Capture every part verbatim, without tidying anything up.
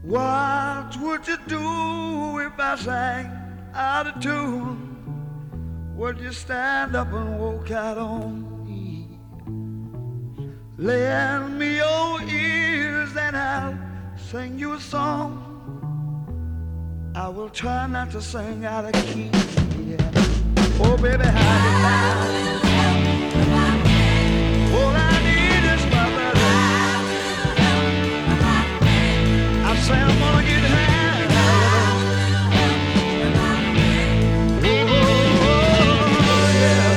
What would you do if I sang out of tune? Would you stand up and walk out on me? Lend me your ears and I'll sing you a song. I will try not to sing out of key. Yeah. Oh, baby, how you down? All I need is my brother. I say I'm gonna get high. Oh, yeah.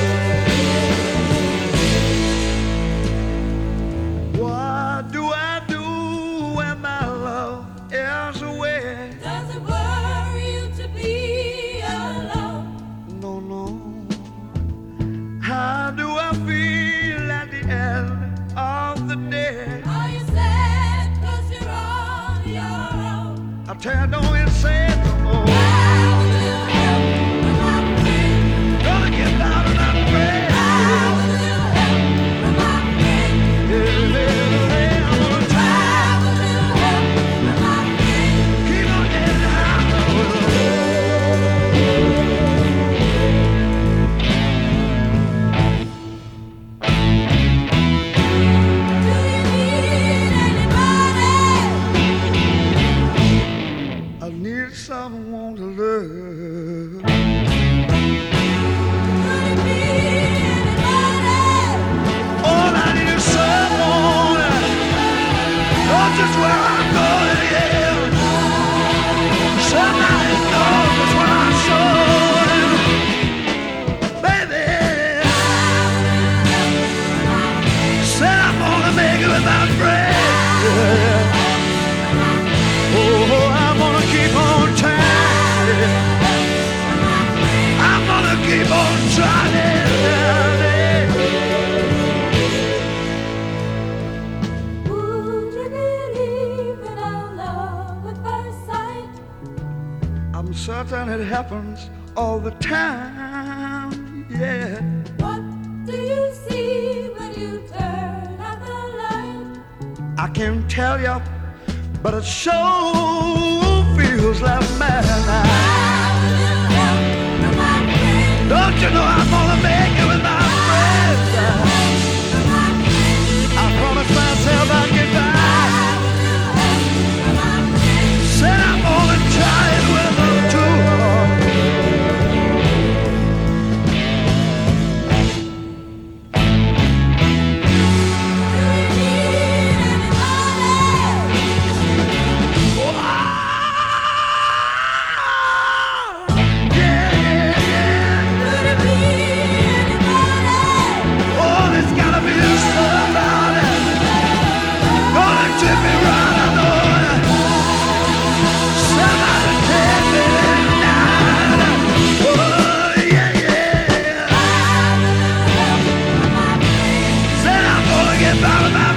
What do I do when my love is away? Does it worry you to be alone? No, no. How do I feel at the end of the day? Are you sad 'cause you're on your own? I tell you, don't even say it no more. How will you help when I'm free? Gonna get down and I'm afraid. How will you help when I'm free? Yeah, yeah, yeah, I'm gonna try. How will you help when I'm free? Keep on getting high. Do you need anybody? I need someone to love. Could it be anybody? All I need is someone that knows just where I'm going, yeah. Somebody knows just where I'm going. Baby, said I'm gonna make it with my friends. Oh, I'm gonna keep on trying. I'm gonna keep on trying. Would you believe in our love at first sight? I'm certain it happens all the time, yeah. What do you see when you turn out the light? I can't tell you, but it sure feels like madness. How will you help when I'm free? Don't you know I'm gonna make it with my friends? When I'm free? I promised myself I'd get back. How will you help when I'm free? Said I'm gonna try it with them too. Do you need anybody? Yeah, yeah, yeah. Could it be anybody? Oh, there's gotta be somebody gonna tip me right, I know it. Somebody take me tonight. Oh, yeah, yeah. How will you help when I'm free? Said I'm gonna get by with my